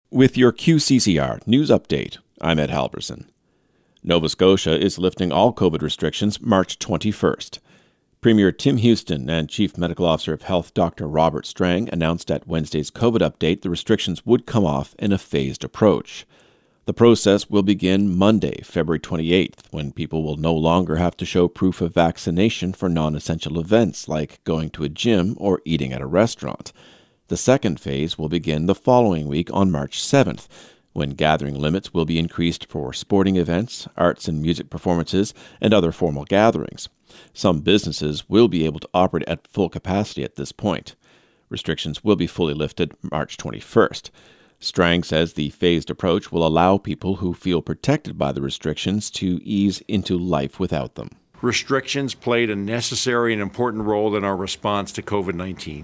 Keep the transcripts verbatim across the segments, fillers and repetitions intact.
With your Q C C R News Update, I'm Ed Halverson. Nova Scotia is lifting all COVID restrictions March twenty-first. Premier Tim Houston and Chief Medical Officer of Health Doctor Robert Strang announced at Wednesday's COVID update the restrictions would come off in a phased approach. The process will begin Monday, February twenty-eighth, when people will no longer have to show proof of vaccination for non-essential events like going to a gym or eating at a restaurant. The second phase will begin the following week on March seventh, when gathering limits will be increased for sporting events, arts and music performances, and other formal gatherings. Some businesses will be able to operate at full capacity at this point. Restrictions will be fully lifted March twenty-first. Strang says the phased approach will allow people who feel protected by the restrictions to ease into life without them. Restrictions played a necessary and important role in our response to COVID nineteen.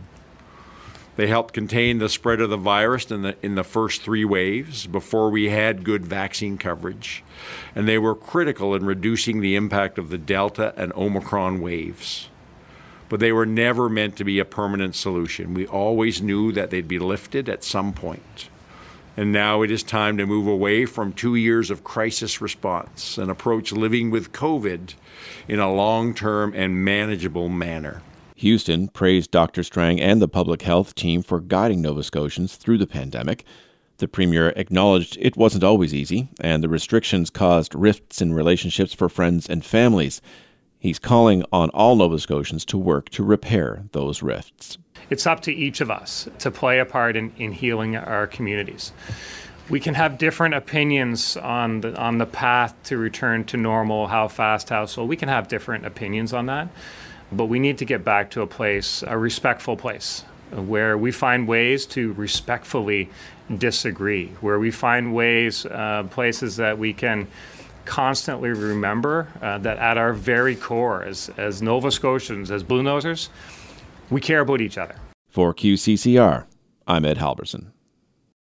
They helped contain the spread of the virus in the, in the first three waves before we had good vaccine coverage, and they were critical in reducing the impact of the Delta and Omicron waves. But they were never meant to be a permanent solution. We always knew that they'd be lifted at some point. And now it is time to move away from two years of crisis response and approach living with COVID in a long-term and manageable manner. Houston praised Doctor Strang and the public health team for guiding Nova Scotians through the pandemic. The Premier acknowledged it wasn't always easy, and the restrictions caused rifts in relationships for friends and families. He's calling on all Nova Scotians to work to repair those rifts. It's up to each of us to play a part in, in healing our communities. We can have different opinions on the, on the path to return to normal, how fast, how slow. We can have different opinions on that. But we need to get back to a place, a respectful place, where we find ways to respectfully disagree, where we find ways, uh, places that we can constantly remember uh, that at our very core, as, as Nova Scotians, as Blue Nosers, we care about each other. For Q C C R, I'm Ed Halverson.